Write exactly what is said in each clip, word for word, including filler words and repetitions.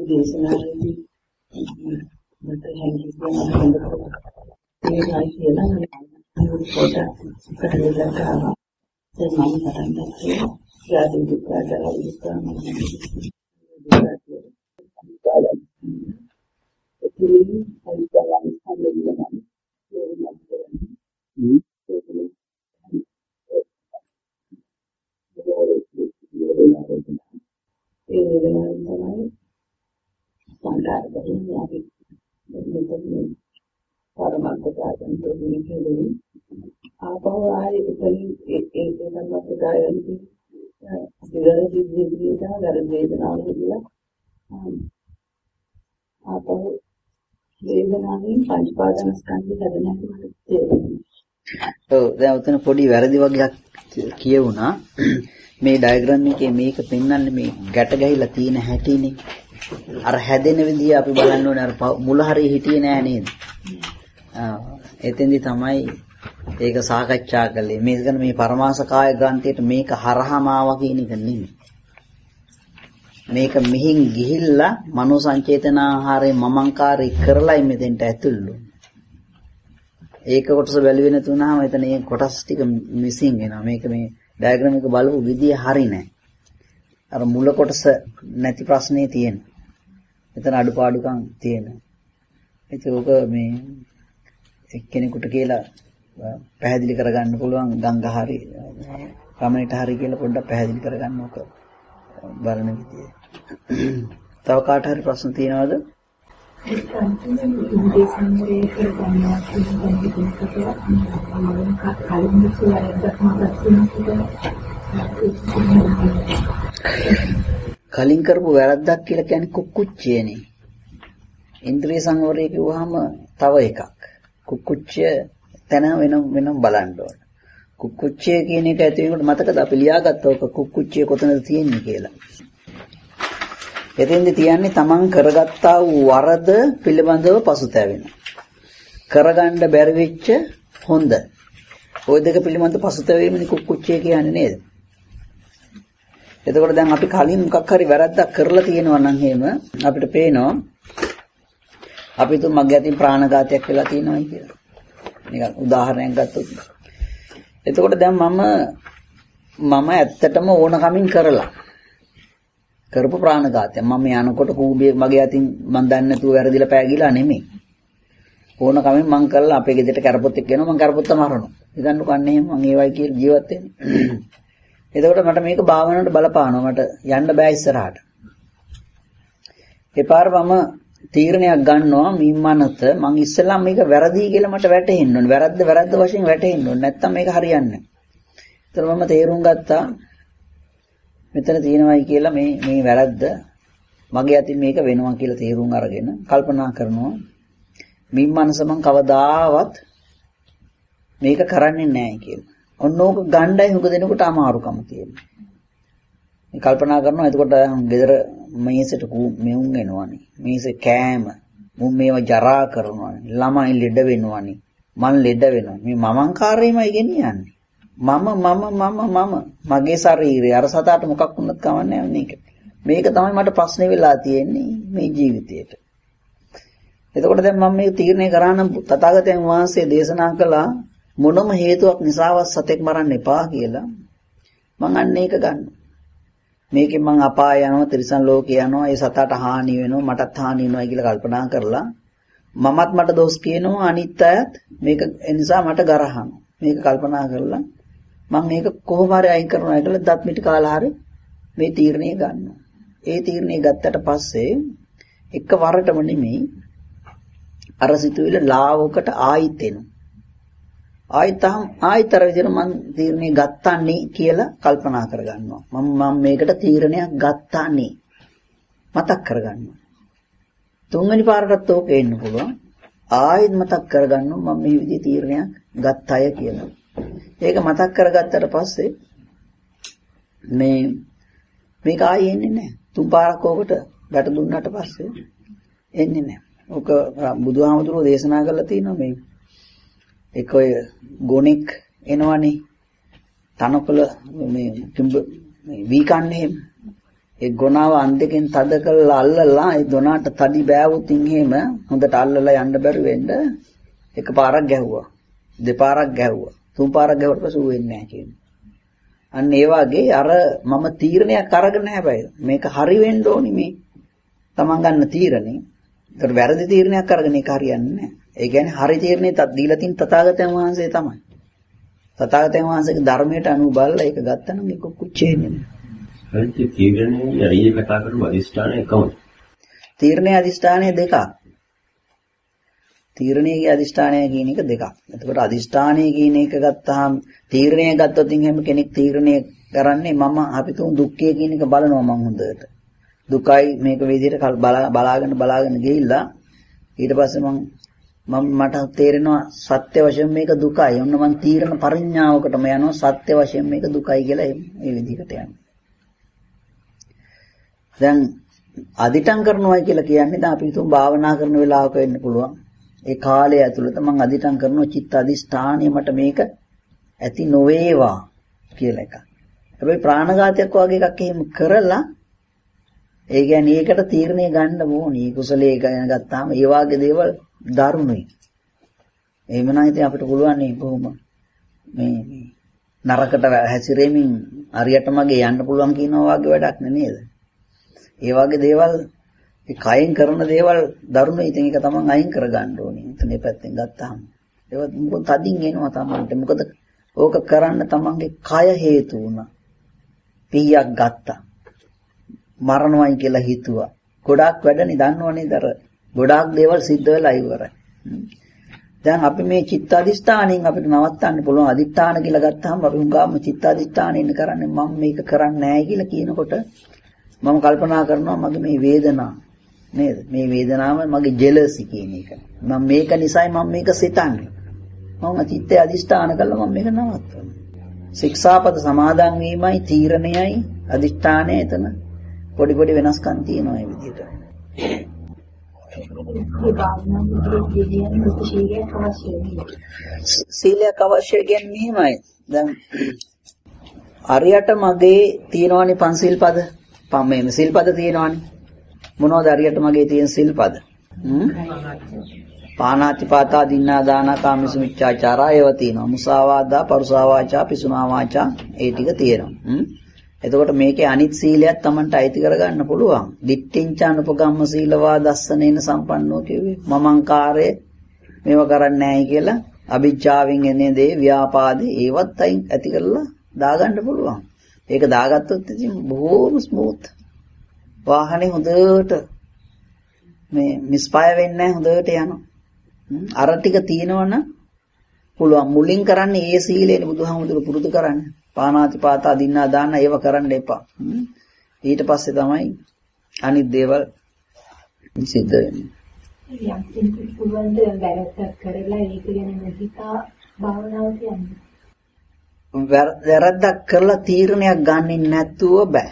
දේශනාවේදී මට හැංගිලා මේ ගායි කියලා මම පොඩ පැහැදිලිව කරනවා. ඒ මම පටන් ගත්තා. යාදී විකාරලා විස්තරම ඒකේ අනිවාර්යයෙන්ම හම්බෙන්නේ හ්ම් ඒ වෙලාවෙන් තමයි සංකාරයෙන් අපි මෙතන පරමාර්ථ කාර්යයන් දෙන්නේ ආපහු ආයේ ඉතින් ඒ ඒ වෙනමත් ගායන්ති ඉතින් ජීවිතේ දාගර වේදනාව කියලා ආපහු වේදනාවෙන් පංචපාදනස්කන්ධය හැදෙන හැටි මට තේරෙනවා. ඔව් දැන් උතන පොඩි වැරදි වගේක් කියවුණා. මේ ඩයග්‍රෑම් එකේ මේක පෙන්වන්නේ මේ ගැට ගැහිලා තියෙන හැටිනේ. අර හැදෙන විදිය අපි බලන්න ඕනේ අර මුල හරිය හිටියේ නෑ නේද? ආ එතෙන්දි තමයි ඒක සාකච්ඡා කළේ. මේක මේ පරමාස කාය ග්‍රන්ථියට මේක හරහාම ආවා කියන එක නෙමෙයි. මේක මිහින් ගිහිල්ලා මනෝ සංචේතනාහාරේ මමංකාරී කරලයි මෙතෙන්ට ඇතුළු. ඒක කොටස බැලුවේ නැතුණාම එතන මේ කොටස් ටික මිසින් වෙනවා. මේක මේ ඩයග්‍රෑම් එක බලපු විදිය හරි නෑ. අර මුල කොටස නැති ප්‍රශ්නේ තියෙන. එතන අඩුපාඩුකම් තියෙනවා. ඒක උක මේ එක්කෙනෙකුට කියලා පැහැදිලි කරගන්න පුළුවන් ගංග හරි කමෙන්ට් හරි කියලා පොඩ්ඩක් පැහැදිලි කරගන්න ඕක බලන විදිය. තව කාට හරි ප්‍රශ්න තියෙනවද? කලින් කරපු වැරද්දක් කියලා කියන්නේ කුක්කුච්චයනේ. ඉන්ද්‍රිය සංවරය කිව්වහම තව එකක්. කුක්කුච්චය තන වෙනම වෙනම බලන්න ඕන. කුක්කුච්චය කියන එක ඇති වෙනකොට මතකද අපි ලියාගත්ත ඔක කුක්කුච්චය කොතනද තියෙන්නේ කියලා. එතෙන්ද තියන්නේ තමන් කරගත්තා වූ වරද පිළිබඳව පසුතැවෙන. කරගන්න බැරි වෙච්ච හොඳ. ওই දෙක පිළිබඳව පසුතැවීමනේ කුක්කුච්චය කියන්නේ නේද? එතකොට දැන් අපි කලින් මොකක් හරි වැරද්දක් කරලා තියෙනවා නම් එහෙම අපිට පේනවා අපි තු මගේ අතින් ප්‍රාණඝාතයක් වෙලා තියෙනවායි කියලා. නිකන් උදාහරණයක් ගත්තොත්. එතකොට දැන් මම මම ඇත්තටම ඕනකමින් කරලා කරපු ප්‍රාණඝාතය. මම යනකොට කූඹිය මගේ අතින් මන් දන්නේ නැතුව වැරදිලා පෑගිලා නෙමෙයි. ඕනකමින් මං කරලා අපේ ගෙදරට කරපොත් එක්ක එනවා මං කරපොත්ත මරනවා. හිතන්නකො අන්න එහෙම මං ඒ වගේ කියලා ජීවත් වෙන්නේ. එතකොට මට මේක භාවනාවට බලපානවා. මට යන්න බෑ ඉස්සරහට. ඒ පාර මම තීරණයක් ගන්නවා මිම්මනත මං ඉස්සෙල්ලා මේක වැරදි කියලා මට වැටහෙන්න ඕනේ. වැරද්ද වැරද්ද වශයෙන් වැටහෙන්න ඕනේ. නැත්තම් මේක හරියන්නේ නැහැ. ඒතර මම තේරුම් ගත්තා මෙතන තියෙනවායි කියලා මේ මේ වැරද්ද මගේ අතින් මේක වෙනවා කියලා තේරුම් අරගෙන කල්පනා කරනවා මිම්මනස මං කවදාවත් මේක කරන්නේ නැහැ කියලා. ඔන්න ඕක ගණ්ඩායි හුඟ දෙනකොට අමාරුකම තියෙනවා. මේ කල්පනා කරනවා එතකොට ගෙදර මේසෙට මෙවුන් එනවනේ. මේසෙ කෑම මුන් මේව ජරා කරනවනේ. ළමයි ලෙඩ වෙනවනේ. මං ලෙඩ වෙනවා. මේ මමංකාරයමයි ගෙනියන්නේ. මම මම මම මම මගේ ශරීරය අර සතාට මොකක් වුණත් කවන්නේ නැහැ මේක. මේක තමයි මට ප්‍රශ්නේ වෙලා තියෙන්නේ මේ ජීවිතේට. එතකොට දැන් මම මේ තීරණය කරා නම් තථාගතයන් වහන්සේ දේශනා කළා මොනම හේතුවක් නිසාවත් සතෙක් මරන්න එපා කියලා. මං අන්න ඒක ගන්නවා. මේකෙන් මං අපාය යනවා තිරිසන් ලෝකේ යනවා ඒ සතාට හානි වෙනවා මටත් හානි වෙනවා කියලා කල්පනා කරලා මමත් මට දොස් කියනවා අනිත් අයත් මේක නිසා මට ගරහනවා. මේක කල්පනා කරලා මම මේක කොහොම හරි අයින් කරනවා කියලා දත් මිටි කාලා හරි මේ තීරණය ගන්නවා. ඒ තීරණය ගත්තට පස්සේ එක වරටම නෙමෙයි අර සිතුවිල්ල ලාවකට ආයිත් එනවා. ආයිතම් ආයිතර විදිහට මම තීරණය ගත්තානේ කියලා කල්පනා කරගන්නවා. මම මම මේකට තීරණයක් ගත්තානේ මතක් කරගන්නවා. තුන්වෙනි පාරටත් ඕක එන්න පුළුවන්. ආයෙත් මතක් කරගන්නවා මම මේ විදිහේ තීරණයක් ගත්තය කියලා. ඒක මතක් කරගත්තට පස්සේ මේ මේක ආයෙ එන්නේ නැහැ. තුන් පාරක් ඕකට වැට දුන්නාට පස්සේ එන්නේ නැහැ. ඕක බුදුහාමුදුරුවෝ දේශනා කරලා තියෙනවා මේ ඒක ඔය ගොනෙක් එනවනේ තනකොළ මේ කිඹ මේ වී කන්නේ එහෙම. ඒ ගොනාව අන්දකින් තද කරලා අල්ලලා ඒ දොනාට තදි බෑවුතින් එහෙම හොඳට අල්ලලා යන්න බැරි වෙන්න එකපාරක් ගැහුවා. දෙපාරක් ගැහුවා. තුන් පාරක් ගැහුවට පස්සේ ඌ වෙන්නේ නැහැ කියන්නේ. අන්න ඒ වගේ අර මම තීරණයක් අරගෙන හැබැයි මේක හරි වෙන්න ඕනි මේ තමන් ගන්න තීරණේ. ඒකට වැරදි තීරණයක් අරගෙන ඒක හරියන්නේ නැහැ. ඒ කියන්නේ හරි තීරණේ තත් දීලා තින් තථාගතයන් වහන්සේ තමයි. තථාගතයන් වහන්සේගේ ධර්මයට අනුව බලලා ඒක ගත්තනම් ඒක කුච්චෙන්නේ නැහැ. හරිද තීරණේ යරිය කතා කරපු අදිෂ්ඨානය එකමයි. තීරණේ අදිෂ්ඨානය දෙකක්. තීරණයේ අදිෂ්ඨානය කියන එක දෙකක්. එතකොට අදිෂ්ඨානය කියන එක ගත්තාම තීරණය ගත්තොත් එහෙම කෙනෙක් තීරණය කරන්නේ මම අපි තුන් දුක්ඛය කියන එක බලනවා මම හොඳට. දුකයි මේක විදිහට බලාගෙන බලාගෙන ගිහිල්ලා ඊට පස්සේ මම මම මට තේරෙනවා සත්‍ය වශයෙන් මේක දුකයි. ඔන්න මම තීරණ පරිඥාවකටම යනවා සත්‍ය වශයෙන් මේක දුකයි කියලා මේ විදිහට යනවා. දැන් අදිටම් කරනවා කියලා කියන්නේ දැන් අපි හිතමු භාවනා කරන වෙලාවක වෙන්න පුළුවන්. ඒ කාලය ඇතුළත මම අදිටම් කරනවා චිත්ත අදිෂ්ඨානය මට මේක ඇති නොවේවා කියලා එකක්. හැබැයි ප්‍රාණඝාතයක් වගේ එකක් එහෙම කරලා ඒ කියන්නේ ඒකට තීරණය ගන්න ඕනේ. කුසලයේ ගැන ගත්තාම ඒ වගේ දේවල් දරුණුයි. එහෙම නම් ඉතින් අපිට පුළුවන් නේ කොහොම මේ මේ නරකට හැසිරෙමින් හරියට මගේ යන්න පුළුවන් කියනවා වගේ වැඩක් නේද? ඒ වගේ දේවල් ඒ කයෙන් කරන දේවල් දරුණුයි. ඉතින් ඒක තමන් අයින් කර ගන්න ඕනේ. එතන මේ පැත්තෙන් ගත්තාම ඒවත් මොකද තදින් එනවා තමන්ට. මොකද ඕක කරන්න තමන්ගේ කය හේතු වුණා. පීයක් ගත්තා. මරණවයි කියලා හිතුවා. ගොඩාක් වැඩනේ දන්නවනේ දර. ගොඩාක් දේවල් සිද්ධ වෙලා ඉවරයි. දැන් අපි මේ චිත්ත අධිෂ්ඨානයෙන් අපිට නවත්තන්න පුළුවන්. අධිෂ්ඨාන කියලා ගත්තාම අපි හුඟාම චිත්ත අධිෂ්ඨානෙ ඉන්න කරන්නේ මම මේක කරන්නේ නැහැ කියලා කියනකොට මම කල්පනා කරනවා මගේ මේ වේදනාව නේද? මේ වේදනාව මගේ ජෙලසි කියන එක. මම මේක නිසායි මම මේක සිතන්නේ. මම චිත්තේ අධිෂ්ඨාන කළා මම මේක නවත්වනවා. ශික්ෂාපද සමාදන් වීමයි තීරණයයි අධිෂ්ඨානය එතන පොඩි පොඩි වෙනස්කම් තියෙනවා මේ විදිහට. සීලයක් අවශ්‍ය කියන්නේ මෙහෙමයි. දැන් අරියට මගේ තියෙනවනේ පන්සිල් පද. පම්මේ සිල්පද තියෙනවනේ. මොනවද අරියට මගේ තියෙන සිල්පද? හ්ම්? පාණාති පාතා දින්නා දාන කාමසු මිච්ඡාචාරා ඒව තියෙනවා. මුසාවාදා, පරුසා වාචා, පිසුනා වාචා ඒ ටික තියෙනවා. හ්ම්? එතකොට මේකේ අනිත් සීලයක් Tamanට අයිති කරගන්න පුළුවන්. දිට්ඨිංචානුපගම්ම සීලවා දස්සනේන සම්පන්නෝ කියුවේ මමංකාරය මේව කරන්නේ නැහැ කියලා අභිජ්ජාවෙන් එන්නේ දේ ව්‍යාපාදේ ඒවත් අයින් ඇති කරලා දාගන්න පුළුවන්. ඒක දාගත්තොත් ඉතින් බොහොම ස්මූත්. වාහනේ හොඳට මේ මිස්ෆයර් වෙන්නේ නැහැ හොඳට යනවා. අර ටික තියෙනවනම් පුළුවන්. මුලින් කරන්නේ ඒ සීලේනේ බුදුහාමුදුරු පුරුදු කරන්නේ. පාණාති පාතා දින්නා දාන ඒව කරන්න එපා. ඊට පස්සේ තමයි අනිත් දේවල් සිද්ධ වෙන්නේ. යම් කෙනෙකුට පුළුවන් ද වැරද්දක් කරලා ඒක ගැන හිතා භාවනාව කියන්නේ. වැරද්දක් කරලා තීරණයක් ගන්නෙ නැතුව බෑ.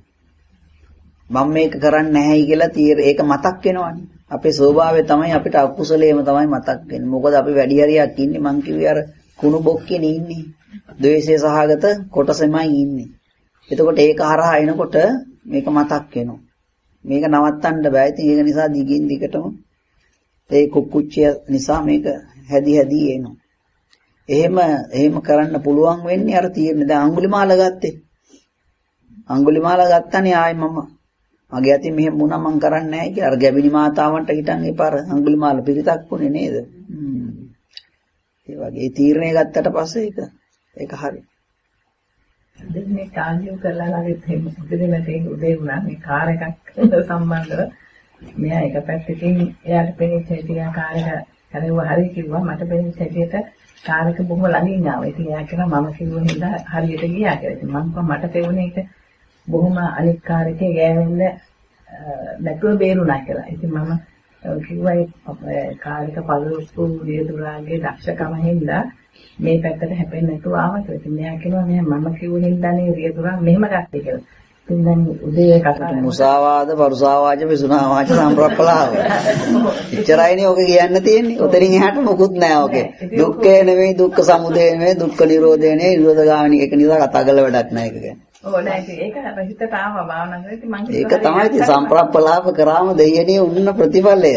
මම මේක කරන්නේ නැහැයි කියලා තීර ඒක මතක් වෙනවනේ. අපේ ස්වභාවය තමයි අපිට අකුසලයේම තමයි මතක් වෙන්නේ. මොකද අපි වැඩි හරියක් ඉන්නේ මං කිව්වේ අර කුණු බොක්කේනේ ඉන්නේ. ද්වේෂය සහගත කොටසෙමයි ඉන්නේ. එතකොට ඒක හරහා එනකොට මේක මතක් වෙනවා. මේක නවත්තන්න බෑ. ඉතින් ඒක නිසා දිගින් දිගටම ඒ කුක්කුච්චය නිසා මේක හැදි හැදි එනවා. එහෙම එහෙම කරන්න පුළුවන් වෙන්නේ අර තීරණ දැන් අඟුලිමාල ගත්තේ. අඟුලිමාල ගත්තනේ ආයි මම මගේ අතින් මෙහෙම වුණා මං කරන්නේ නැහැ කියලා. අර ගැබිනි මාතාවන්ට හිටන් ඒ පාර අඟුලිමාල පිරිතක් වුණේ නේද? හ්ම්. ඒ වගේ තීරණය ගත්තට පස්සේ ඒක ඒක හරි. දැන් මේ කාර්යය කරලා ළඟට උදේ නැතේ උදේ වුණා මේ කාර් එකක් සම්බන්ධව මෙයා එක පැත්තකින් එයාට පෙනිච්ච හිටියා කාර් එක කරේව හරි කිව්වා මට පෙනිච්ච හිටියට කාර් එක බොහොම ළඟින් ආවා. ඉතින් එයා කියනවා මම කිව්ව හින්දා හරියට ගියා කියලා. ඉතින් මම කිව්වා මට තේරුණේ ඒක බොහොම අනිත් කාර් එකේ ගෑවෙන්න නැතුව බේරුණා කියලා. ඉතින් මම කිව්වා ඒ කාර් එක පළවෙනි විදුරාගේ දක්ෂකම හින්දා මේ පැත්තට හැපෙන්නේ නැතුව ආවා කියලා. ඉතින් මෙයා කියනවා නෑ මම කිව්ව හින්දානේ විදුරා මෙහෙම ගත්තේ කියලා. ඉතින් දැන් උදේ කතා මුසාවාද පරුසාවාච පිසුනා වාච සම්ප්‍රප්පලාව. එච්චරයිනේ ඔක කියන්න තියෙන්නේ. උතරින් එහාට මොකුත් නෑ ඔකේ. දුක්ඛය නෙමෙයි දුක්ඛ සමුදය නෙමෙයි දුක්ඛ නිරෝධය නෙමෙයි නිරෝධගාමිනී එක නිසා කතා කරලා වැඩක් නෑ ඒක කියන්නේ. ඕ නෑ ඒක හිතට ආවා භාවනා කරලා ඉතින් මං ඒක තමයි ඉතින් සම්ප්‍රප්පලාප කරාම දෙයනේ උන්න ප්‍රතිඵලය.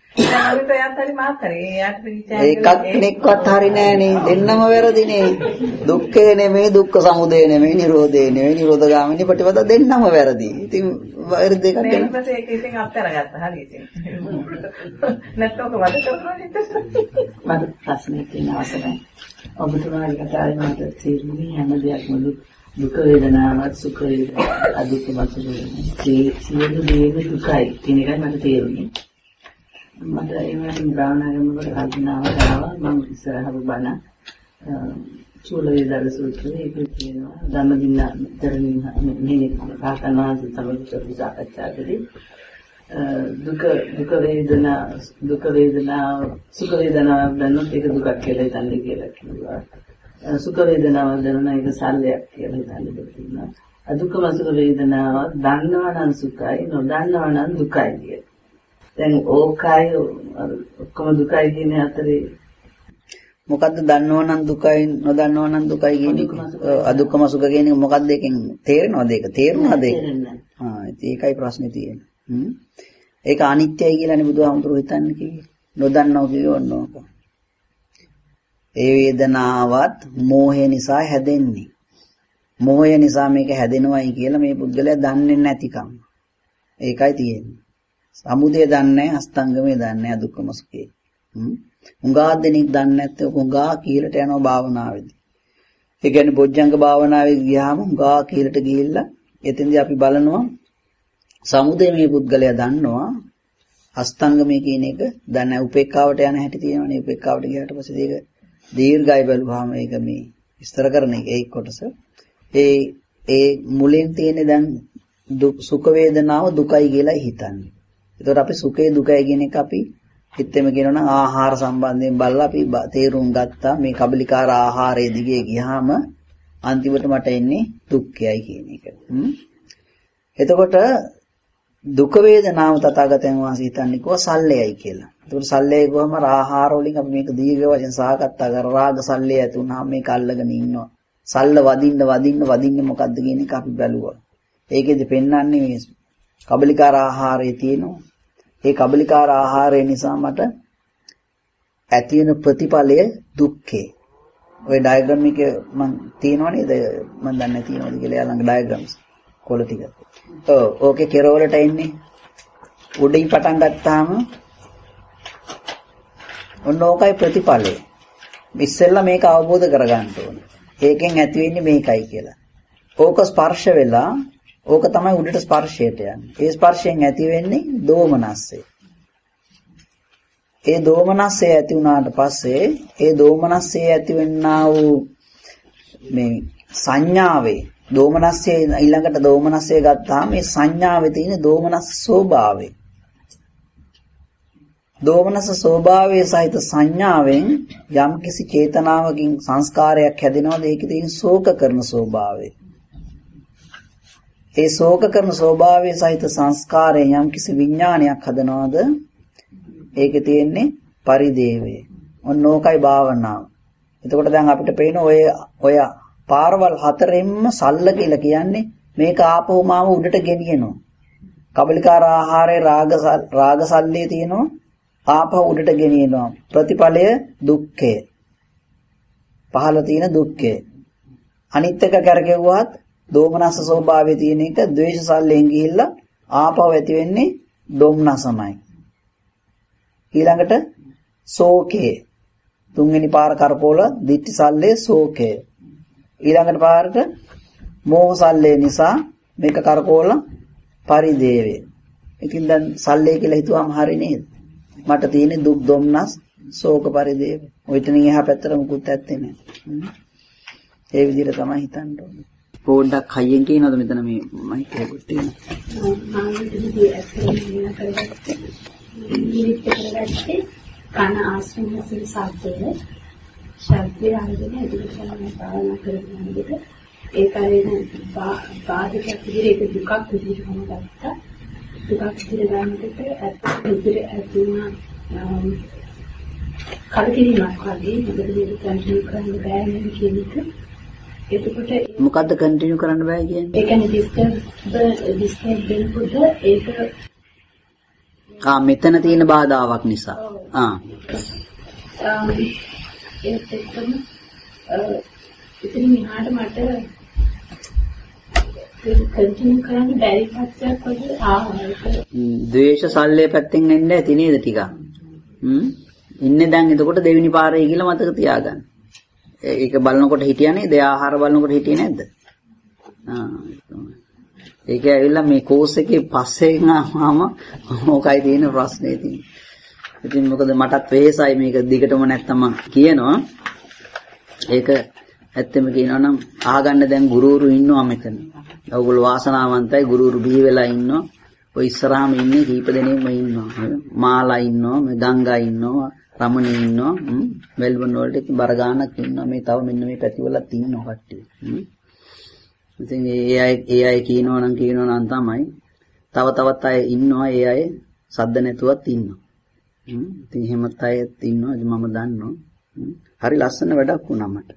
ඒකක් කෙනෙක්වත් හරි නෑනේ දෙන්නම වැරදිනේ. දුක්ඛේ නෙමෙයි දුක්ඛ සමුදය නෙමෙයි නිරෝධේ නෙමෙයි නිරෝධගාමිනී ප්‍රතිපද දෙන්නම වැරදි. ඉතින් වැරදි දෙකක් ගැන ඊට පස්සේ ඒක ඉතින් අත්හැරගත්තා හරි ඉතින්. නැත්නම් ඔක වද කරනවා මට ප්‍රශ්නයක් තියෙන අවසරයි. ඔබතුමාගේ කතාවේ මට තේරුනේ හැම දෙයක්ම දුක වේදනාවක් සුඛ වේදනාවක් අදුක්කමත් වේදනාවක් සියලු දේම දුකයි කියන එකයි මට තේරුනේ. මට ඒ වගේම භාවනාවෙන් වල කල්පනාවක් ආවා මම ඉස්සරහට බණ චූල වේදාල සූත්‍රයේ ඒක කියනවා ධම්මදින්න තරමින් මේ කාකනාස සමග සාකච්ඡාවේදී දුක දුක වේදනා දුක වේදනා සුඛ වේදනාවක් දැනනොත් ඒක දුකක් කියලා හිතන්නේ කියලා කිව්වා. සුඛ වේදනාවක් දැනන එක සල්ලයක් කියලා හිතන්නේ කියනවා. අදුක්කම සුඛ වේදනාවක් දන්නවා නම් සුඛයි නොදන්නවා නම් දුකයි කියලා. දැන් ඕකයි ඔක්කොම දුකයි කියන අතරේ මොකද්ද දන්නවනම් දුකයි නොදන්නවනම් දුකයි කියන්නේ අදුක්කම සුඛ කියන එක මොකද්ද එකෙන් තේරෙනවද ඒක තේරුණාද ඒක ආ ඒකයි ප්‍රශ්නේ තියෙන්නේ හ්ම් ඒක අනිත්‍යයි කියලානේ බුදුහාමුදුරුවෝ හිතන්නේ කිව්වේ නොදන්නව කියවන්නෝක ඒ වේදනාවත් මෝහය නිසා හැදෙන්නේ මෝහය නිසා මේක හැදෙනවයි කියලා මේ පුද්ගලයා දන්නේ නැතිකම ඒකයි තියෙන්නේ සමුදය දන්නේ අස්තංගමේ දන්නේ අදුක්කම සුඛේ හ්ම් උංගා දෙනෙක් දන්නේ නැත්නම් උංගා කීලට යනවා භාවනාවේදී. ඒ කියන්නේ බොජ්ජංග භාවනාවේ ගියාම උංගා කීලට ගිහිල්ලා එතෙන්දී අපි බලනවා සමුදය මේ පුද්ගලයා දන්නවා අස්තංගමේ කියන එක දන්නේ උපේක්ඛාවට යන හැටි තියෙනවනේ උපේක්ඛාවට ගියාට පස්සේ ඒක දීර්ඝයි බලුවාම ඒක මේ විස්තර කරන එක ඒ කොටස. ඒ ඒ මුලින් තියෙන දැන් සුඛ වේදනාව දුකයි කියලා හිතන්නේ. ඒතකොට අපි සුඛේ දුකයි කියන එක අපි හිතෙම කියනවා නම් ආහාර සම්බන්ධයෙන් බලලා අපි තේරුම් ගත්තා මේ කබලිකාර ආහාරයේ දිගේ ගියාම අන්තිමට මට එන්නේ දුක්ඛයයි කියන එක. එතකොට දුක වේදනාව තථාගතයන් වහන්සේ හිතන්නේ කොහොම සල්ලේයි කියලා. එතකොට සල්ලේ කොහොම ආහාර වලින් අපි මේක දීර්ඝ වශයෙන් සාකච්ඡා කරා රාග සල්ලේ ඇති වුණාම මේක අල්ලගෙන ඉන්නවා. සල්ල වදින්න වදින්න වදින්නේ මොකද්ද කියන එක අපි බැලුවා. ඒකෙදි පෙන්වන්නේ මේ කබලිකාර ආහාරයේ තියෙනවා. ඒ කබලිකාර ආහාරය නිසා මට ඇති වෙන ප්‍රතිඵලය දුක්ඛේ. ඔය ඩයග්‍රෑම් එක මම තියෙනව නේද? මම දන්නේ තියෙනවද කියලා යාළඟ ඩයග්‍රෑම්ස් කොළ ටික. ඔව් ඕකේ කෙරවලට එන්නේ. උඩින් පටන් ගත්තාම ඔන්න ඕකයි ප්‍රතිඵලය. ඉස්සෙල්ලා මේක අවබෝධ කරගන්න ඕනේ. ඒකෙන් ඇති වෙන්නේ මේකයි කියලා. ඕක ස්පර්ශ වෙලා ඕක තමයි උඩට ස්පර්ශයට යන්නේ. ඒ ස්පර්ශයෙන් ඇති වෙන්නේ දෝමනස්සේ. ඒ දෝමනස්සේ ඇති වුණාට පස්සේ ඒ දෝමනස්සේ ඇති වෙන්නා වූ මේ සංඥාවේ දෝමනස්සේ ඊළඟට දෝමනස්සේ ගත්තාම මේ සංඥාවේ තියෙන දෝමනස් ස්වභාවය. දෝමනස් ස්වභාවයේ සහිත සංඥාවෙන් යම්කිසි චේතනාවකින් සංස්කාරයක් හැදෙනවද ඒකේ තියෙන ශෝක කරන ස්වභාවය. ඒ ශෝක කරන ස්වභාවයේ සහිත සංස්කාරයෙන් යම්කිසි විඥානයක් හදනවද ඒකේ තියෙන්නේ පරිදේවය. ඔන්න ඕකයි භාවනාව. එතකොට දැන් අපිට පේන ඔය ඔය පාරවල් හතරෙන්ම සල්ල කියලා කියන්නේ මේක ආපහු මාව උඩට ගෙනියනවා. කබලිකාර ආහාරයේ රාග රාග සල්ලේ තියෙනවා ආපහු උඩට ගෙනියනවා. ප්‍රතිඵලය දුක්ඛය. පහළ තියෙන දුක්ඛය. අනිත් එක කරගෙවුවත් දෝමනස ස්වභාවයේ තියෙන එක ද්වේෂ සල්ලෙන් ගිහිල්ලා ආපහු ඇති වෙන්නේ දොම්නසමයි. ඊළඟට ශෝකේ තුන්වෙනි පාර කරපෝල දිට්ඨි සල්ලේ ශෝකය. ඊළඟට පාරට මෝහ සල්ලේ නිසා මේක කරපෝල පරිදේවේ. ඉතින් දැන් සල්ලේ කියලා හිතුවාම හරි නේද? මට තියෙන්නේ දුක් දොම්නස් ශෝක පරිදේව. ඔයිටනින් එහා පැත්තට මුකුත් ඇත්තේ නැහැ. ඒ විදිහට තමයි හිතන්න ඕනේ. පොඩ්ඩක් හයියෙන් කියනවද මෙතන මේ මයික් එක කොට තියෙනවා. කන ආශ්‍රමසිර සාපේය ශබ්දය අනුගෙන ඇතුළත කරන භාවනා කරන විදිහට ඒ කාලේන බාධක විදිහට ඒක දුකක් විදිහට හමුගත්තා. දුකක් විදිහට ගන්නකොට ඇතුළත ඇතුළම කලකිරීමක් වගේ මොකද මේක කන්ට්‍රෝල් කරන්න බෑ නේද කියන එක එතකොට මොකද්ද කන්ටිනියු කරන්න බෑ කියන්නේ? ඒ කියන්නේ ඩිස්ටර්බ් ඩිස්ටර්බ් වෙනකොට ඒක ආ මෙතන තියෙන බාධාවක් නිසා. ආ. ඒත් එක්කම ඉතින් මෙහාට මට කන්ටිනියු කරන්න බැරි පස්සක් වගේ ආවා. ද්වේෂ සල්ලේ පැත්තෙන් එන්න ඇති නේද ටිකක්? හ්ම්. ඉන්නේ දැන් එතකොට දෙවෙනි පාරේ කියලා මතක තියාගන්න. ඒක බලනකොට හිටියානේ දෙය ආහාර බලනකොට හිටියේ නැද්ද? ආ. ඒක ඇවිල්ලා මේ කෝස් එකේ පස්සේ ගාම මොකයි තියෙන ප්‍රශ්නේ තියෙන්නේ. ඉතින් මොකද මටත් වෙහෙසයි මේක දිගටම නැත්තම් කියනවා. ඒක ඇත්තම කියනවා නම් අහගන්න දැන් ගුරුවරු ඉන්නවා මෙතන. ඔයගොල්ලෝ වාසනාවන්තයි ගුරුවරු බිහි වෙලා ඉන්නවා. ඔය ඉස්සරහාම ඉන්නේ කීප දෙනෙක්ම ඉන්නවා. මාලා ඉන්නවා, මේ ගංගා ඉන්නවා, රමණී ඉන්නවා, මෙල්බන් වලට බර ගානක් ඉන්නවා. මේ තව මෙන්න මේ පැතිවලත් ඉන්නවා කට්ටිය. ඉතින් ඒ අය ඒ අය කියනවා නම් කියනවා නම් තමයි තව තවත් අය ඉන්නවා. ඒ අය සද්ද නැතුවත් ඉන්නවා. ඉතින් එහෙමත් අයත් ඉන්නවා. මම දන්නවා. හරි ලස්සන වැඩක් වුණා මට.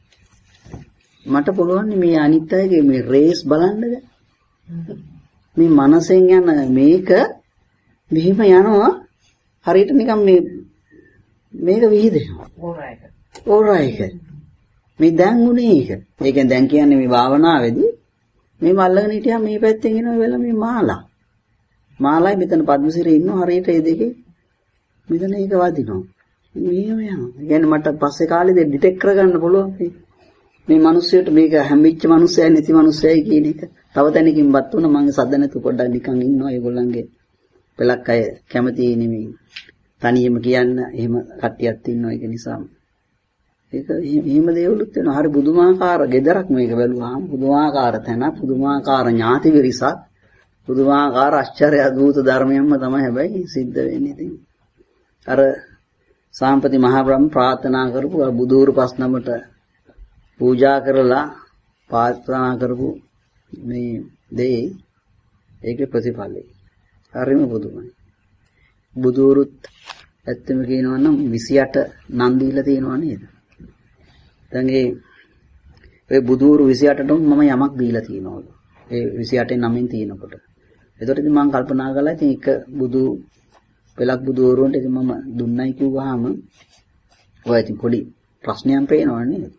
මට පුළුවන් මේ අනිත් අයගේ මේ රේස් බලන්නද? මේ මනසෙන් යන මේක මෙහිම යනවා හරියට නිකන් මේ මේක විහිදෙනවා. ඕරයික. ඕරයික. මේ දැන් උනේ ඒක. ඒ කියන්නේ දැන් කියන්නේ මේ භාවනාවේදී මේ මල්ලගෙන හිටියා මේ පැත්තෙන් එනවා වෙලා මේ මාලා. මාලායි මෙතන පද්මසිරේ ඉන්නවා හරියට ඒ දෙකේ මෙතන ඒක වදිනවා. මෙහෙම යනවා. ඒ කියන්නේ මට පස්සේ කාලෙදී ඩිටෙක්ට් කරගන්න පුළුවන් මේ මිනිස්සුන්ට මේක හැම්බෙච්ච මිනිස්සයයි නැති මිනිස්සයයි කියන එක. තව තැනකින්වත් උන මම සද්ද නැතු පොඩ්ඩක් නිකන් ඉන්නවා ඒගොල්ලන්ගේ පළක් අය කැමති නෙමෙයි. තනියම කියන්න එහෙම කට්ටියක් ඉන්නවා ඒක නිසා. ඒක එහෙම දේවලුත් වෙනවා. හරි බුදුමාකාර ගෙදරක් මේක බැලුවාම බුදුමාකාර තැන බුදුමාකාර ඥාති විරිසක් බුදුමාකාර ආශ්චර්ය අద్భుත ධර්මයක්ම තමයි හැබැයි සිද්ධ වෙන්නේ ඉතින්. අර සාම්පති මහ බ්‍රහ්ම ප්‍රාර්ථනා කරපු බුදුරු පස්නමට පූජා කරලා ප්‍රාර්ථනා කරපු මේ දේ ඒකේ ප්‍රතිඵලයි. හරිම බුදුමයි. බුදුරුත් ඇත්තම කියනවා නම් විසි අට නම් දීලා තියෙනවා නේද? දැන් ඒ ඒ බුදුරු විසි අටට මම යමක් දීලා තියෙනවලු. ඒ විසි අටේ නමින් තියෙනකොට. ඒතකොට ඉතින් මම කල්පනා කළා ඉතින් එක බුදු පෙලක් බුදුරුන්ට ඉතින් මම දුන්නයි කිව්වහම ඔය ඉතින් පොඩි ප්‍රශ්නයක් පේනවා නේද?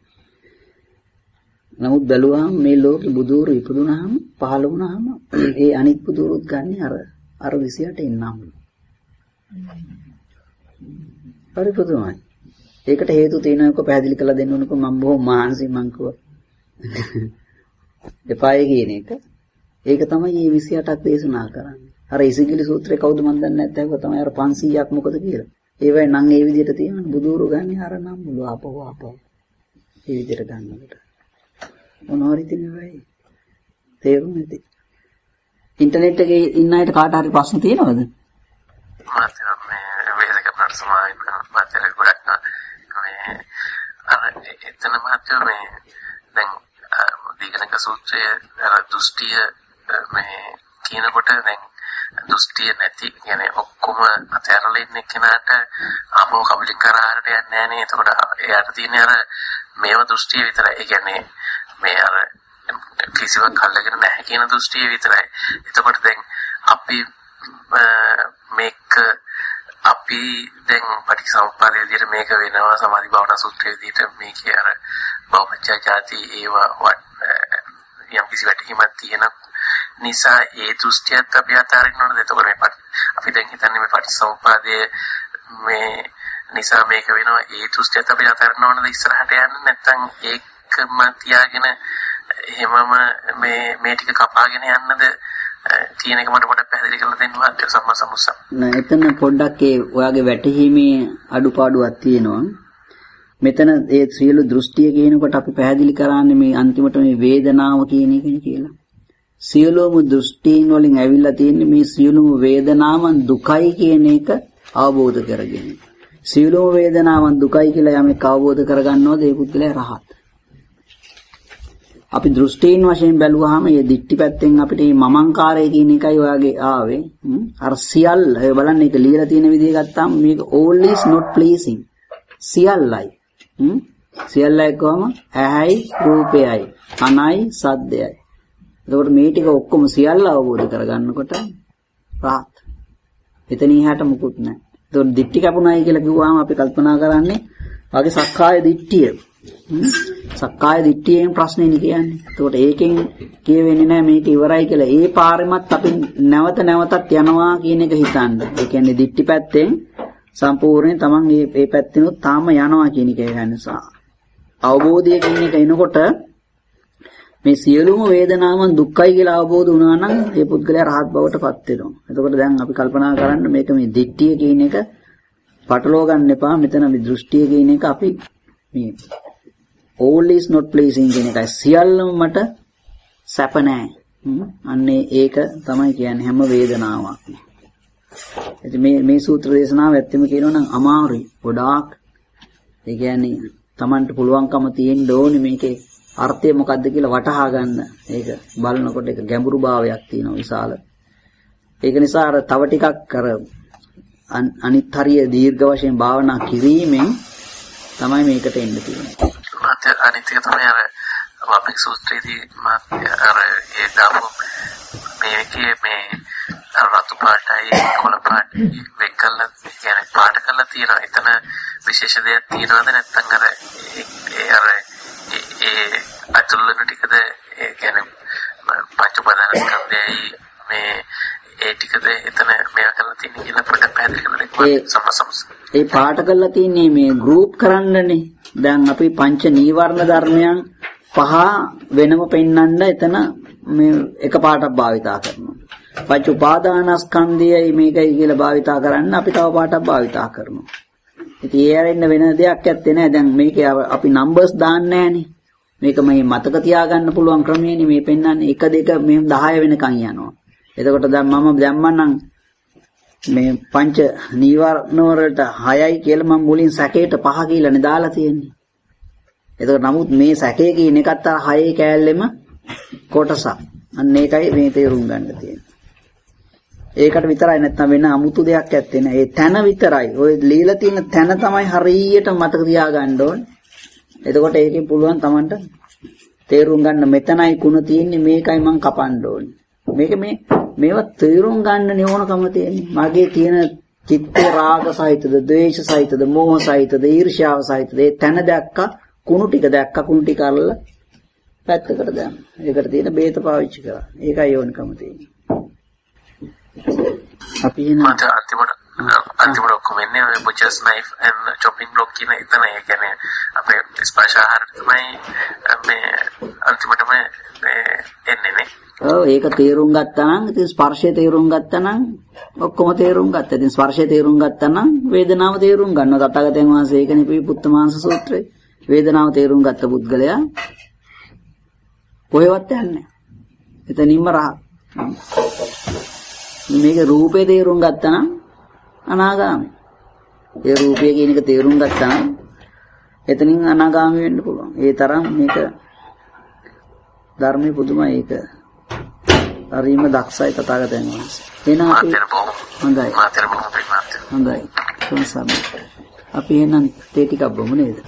නමුත් බැලුවාම මේ ලෝකෙ බුදුරු ඉපදුනහම පහළ වුණාම ඒ අනිත් බුදුරුත් ගන්න අර අර විසි අටෙන් නම්. හරි පුදුමයි. ඒකට හේතු තියෙනවක පැහැදිලි කරලා දෙන්න ඕනක මම බොහොම මානසික මං කිව්වා. එපායේ කියන එක. ඒක තමයි මේ විසි අටක් දේශනා කරන්නේ. අර ඉසිගිලි සූත්‍රේ කවුද මන් දන්නේ නැත්නම් ඒක තමයි අර පන්සීයක් මොකද කියලා. ඒවයි නම් ඒ විදිහට තියෙනවා බුදුරු ගන්න අර නම් මුළු ආපහු ආපහු. ඒ විදිහට ගන්නකොට. මොනවාරි තියෙනවයි. තේරුම් නැති. ඉන්ටර්නෙට් එකේ ඉන්න අයට කාට හරි ප්‍රශ්න තියෙනවද? මාතර මේ වේදක ප්‍රශ්නයි මාතර ගොඩක් මේ අර එතන මාතර මේ දැන් දීගණක සූත්‍රයේ අර දෘෂ්ටිය මේ කියනකොට දැන් දෘෂ්ටිය නැති කියන්නේ ඔක්කොම අතහැරලා ඉන්න කෙනාට ආපහු කබලින් කරාරට යන්නේ නැහැ නේ. එතකොට එයාට තියෙන්නේ අර මේව දෘෂ්ටිය විතරයි. ඒ කියන්නේ මේ අර කිසිවක් අල්ලගෙන නැහැ කියන දෘෂ්ටිය විතරයි. එතකොට දැන් අපි මේක අපි දැන් පටිසම්පාදයේ විදිහට මේක වෙනවා සමාධි භාවනා සූත්‍රයේ විදිහට මේකේ අර බෞද්ධ ජාති ඒවා යම් කිසි වැටහීමක් තියෙන නිසා ඒ දෘෂ්ටියත් අපි අතාරින්න ඕනද? එතකොට මේ අපි දැන් හිතන්නේ මේ පටිසම්පාදයේ මේ නිසා මේක වෙනවා ඒ දෘෂ්ටියත් අපි අතාරින්න ඕනද ඉස්සරහට යන්න නැත්නම් ඒකම තියාගෙන එහෙමම මේ මේ ටික කපාගෙන යන්නද කියන එක මට පොඩ්ඩක් පැහැදිලි කරලා දෙන්න මාත් සම්මා සම්මුසම්. නෑ එතන පොඩ්ඩක් ඒ ඔයාගේ වැටහීමේ අඩුපාඩුවක් තියෙනවා. මෙතන ඒ සියලු දෘෂ්ටිය කියනකොට අපි පැහැදිලි කරන්නේ මේ අන්තිමට මේ වේදනාව කියන එකනේ කියලා. සියලුම දෘෂ්ටීන් වලින් ඇවිල්ලා තියෙන්නේ මේ සියලුම වේදනාවන් දුකයි කියන එක අවබෝධ කරගෙන. සියලුම වේදනාවන් දුකයි කියලා යමෙක් අවබෝධ කරගන්නවද ඒ පුද්ගලයා රහත්. අපි දෘෂ්ටීන් වශයෙන් බැලුවාම මේ දික්ටි පැත්තෙන් අපිට මේ මමංකාරය කියන එකයි ඔයාගේ ආවේ. අර සියල්ල ඔය බලන්න ඒක ලියලා තියෙන විදිහ ගත්තාම මේක all is not pleasing. සියල්ලයි. සියල්ල එක්කම ඇහැයි රූපයයි කනයි සද්දයයි. එතකොට මේ ටික ඔක්කොම සියල්ල අවබෝධ කරගන්නකොට රාත්. එතන ඉහට මුකුත් නැහැ. එතකොට දිට්ටි කැපුණායි කියලා කිව්වම අපි කල්පනා කරන්නේ වාගේ සක්කාය දිට්ඨිය. සක්කාය දිට්ඨියෙන් ප්‍රශ්නේ නේ කියන්නේ. එතකොට ඒකෙන් කියවෙන්නේ නැහැ මේක ඉවරයි කියලා. ඒ පාරෙමත් අපි නැවත නැවතත් යනවා කියන එක හිතන්න. ඒ කියන්නේ දිට්ටි පැත්තෙන් සම්පූර්ණයෙන් Taman මේ මේ පැත්තෙනුත් තාම යනවා කියන එක නිසා. අවබෝධය කියන එක එනකොට මේ සියලුම වේදනාවන් දුක්ඛයි කියලා අවබෝධ වුණා නම් ඒ පුද්ගලයා රහත් බවට පත් වෙනවා. එතකොට දැන් අපි කල්පනා කරන්න මේක මේ දිට්ඨිය කියන එක පටලවා ගන්න එපා. මෙතන මේ දෘෂ්ටිය කියන එක අපි මේ all is not pleasing කියන එකයි සියල්ලම මට සැප නැහැ. අන්නේ ඒක තමයි කියන්නේ හැම වේදනාවක්ම. ඉතින් මේ මේ සූත්‍ර දේශනාව ඇත්තම කියනවා නම් අමාරුයි ගොඩාක්. ඒ කියන්නේ Tamanට පුළුවන්කම තියෙන්න ඕනේ මේකේ අර්ථය මොකද්ද කියලා වටහා ගන්න. ඒක බලනකොට ඒක ගැඹුරු භාවයක් තියෙනවා විශාල. ඒක නිසා අර තව ටිකක් අර අනිත් හරිය දීර්ඝ වශයෙන් භාවනා කිරීමෙන් තමයි මේකට එන්න තියෙන්නේ. මාත්‍ය අනිත් එක තමයි අර අපේ සූත්‍රයේදී මාත්‍ය අර ඒ දාපු මේකේ මේ රතු පාටයි කොළ පාටයි වෙකල්ල කියන්නේ පාට කරලා තියෙනවා. එතන විශේෂ දෙයක් තියෙනවද නැත්නම් අර ඒ අර ඒ අතුල්ලන ටිකද ඒ කියන්නේ පංච උපාදාන ස්කන්ධයයි මේ ඒ ටිකද එතන මේවා කරලා තියෙන කියලා පොඩ්ඩක් පැහැදිලි කරන්න සම්සම්ස. ඒ පාට කරලා තින්නේ මේ ගෲප් කරන්නනේ. දැන් අපි පංච නීවරණ ධර්මයන් පහ වෙනම පෙන්වන්න එතන මේ එක පාටක් භාවිතා කරනවා. පංච උපාදානස්කන්ධයයි මේකයි කියලා භාවිතා කරන්න අපි තව පාටක් භාවිතා කරනවා. ඉතින් ඒ ඇරෙන්න වෙන දෙයක් ඇත්තේ නැහැ. දැන් මේකේ අපි නම්බර්ස් දාන්නේ නැහනේ. මේක මේ මතක තියාගන්න පුළුවන් ක්‍රමයනේ මේ පෙන්වන්නේ එක දෙක මේ දහය වෙනකන් යනවා. එතකොට දැන් මම දැම්මනම් මේ පංච නීවරණ වලට හයයි කියලා මම මුලින් සැකේට පහ කියලානේ දාලා තියෙන්නේ. එතකොට නමුත් මේ සැකේ කියන එකත් අර හයේ කෑල්ලෙම කොටසක්. අන්න ඒකයි මේ තේරුම් ගන්න තියෙන්නේ. ඒකට විතරයි නැත්නම් වෙන 아무තු දෙයක් ඇත්තේ නෑ. ඒ තැන විතරයි. ඔය ලීලා තියෙන තැන තමයි හරියට මතක තියාගන්න ඕනේ. එතකොට ඒකෙන් පුළුවන් Tamanට තේරුම් ගන්න මෙතනයි කුණ තියෙන්නේ මේකයි මං කපන්න ඕනේ. මේක මේ මේවා තේරුම් ගන්න නිවනකම තියෙන්නේ. මගේ තියෙන චිත්ත රාග සහිතද, ද්වේෂ සහිතද, මෝහ සහිතද, ඊර්ෂ්‍යාව සහිතද ඒ තැන දැක්කා කුණු ටික දැක්කා කුණු ටික අරලා පැත්තකට දාන්න. ඒකට තියෙන බේත පාවිච්චි කරා. ඒකයි යෝනිකම තියෙන්නේ. අපි එන අන්තිමට අන්තිමට ඔක්කොම එන්නේ ඔය butcher's knife and chopping block කියන එතන. ඒ කියන්නේ අපේ ස්පර්ශ ආහාර තමයි මේ අන්තිමටම එන්නේ නේ. ඔව් ඒක තේරුම් ගත්තා නම් ඉතින් ස්පර්ශය තේරුම් ගත්තා නම් ඔක්කොම තේරුම් ගත්තා. ඉතින් ස්පර්ශය තේරුම් ගත්තා නම් වේදනාව තේරුම් ගන්නවා. තථාගතයන් වහන්සේ ඒකනේ පිළි පුත්තමාංශ සූත්‍රයේ වේදනාව තේරුම් ගත්ත පුද්ගලයා කොහෙවත් යන්නේ නැහැ. එතනින්ම රහ. මේක රූපේ තේරුම් ගත්තා නම් අනාගාමී. ඒ රූපය කියන එක තේරුම් ගත්තා නම් එතනින් අනාගාමී වෙන්න පුළුවන්. ඒ තරම් මේක ධර්මයේ පුදුමයි ඒක. හරිම දක්ෂයි තථාගතයන් වහන්සේ. එහෙනම් අපි හොඳයි. හොඳයි. අපි එහෙනම් තේ ටිකක් බොමු නේද?